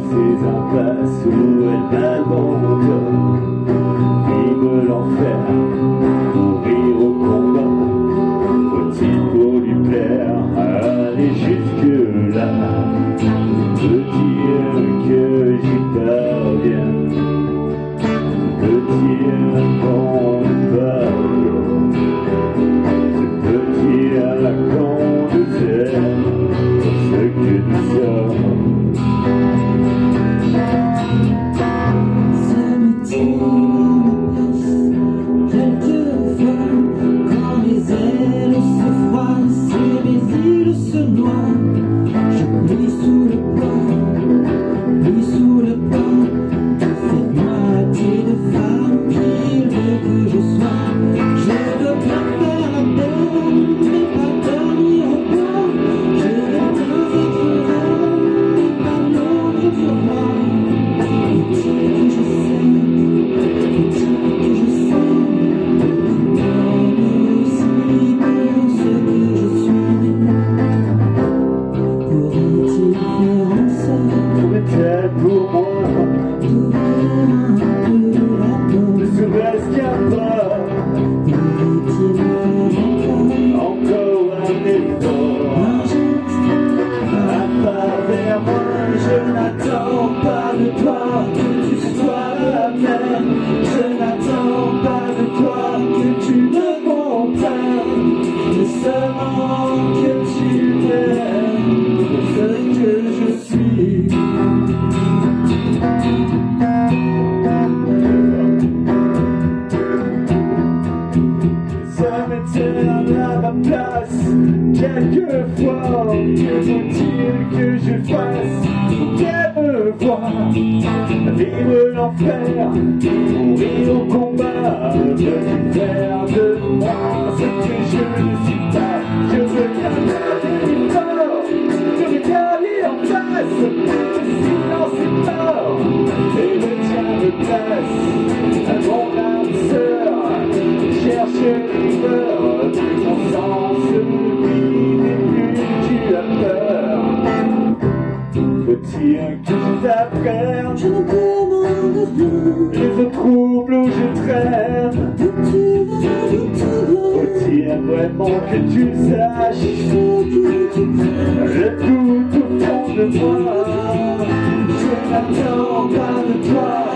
ces impasses où elle m'abandonne. Vive l'enfer, mourir au combat. Faut-il pour lui plaire aller jusque-là? Peut-il que j'y parvienne? Peut-il qu'on ne parle? Peut-il qu'on nous aime pour ce que nous sommes? Ça me tire à ma place quelquefois quand les ailes se froissent et les îles se noient. Je plie sous le poids, plie sous le poids de cette moitié de femme qui veut que je sois. Je veux bien faire la peine, mais pas dormir au bois. Je veux bien être là, mais pas l'ombre sur moi. Faut-il que je s'aime, faut-il que je s'aime, comme aussi pour ce que je suis. Pourrait-il faire en sorte Pourrait-elle pour moi d'ouvrir un peu la ne porte? serait-ce qu'un pas? Pourrait-il faire Encore un effort? un geste, Un pas vers moi, je n'attends pas de toi que tu sois la même. Je n'attends pas de toi que tu me comprennes, mais seulement que tu m'aimes pour ce que je suis. Ça m'éteint à ma place quelquefois. Que faut-il que je fasse pour qu'elle me voie? Vivre l'enfer, mourir au combat. Veux-tu faire de moi ce que je ne suis pas? Je veux bien faire des efforts, je veux garder en face. Le silence est mort et le tien me place. À mon âme sœur, cherche l'humeur, ton sens vide et plus tu as peur. Faut-il que je t'apprenne je ne demande rien. les eaux troubles où je traîne? D'où tu vas, d'où tu vas, Faut-il vraiment que tu saches faut que tu prennes. le doute au fond de moi? Je n'attends pas de toi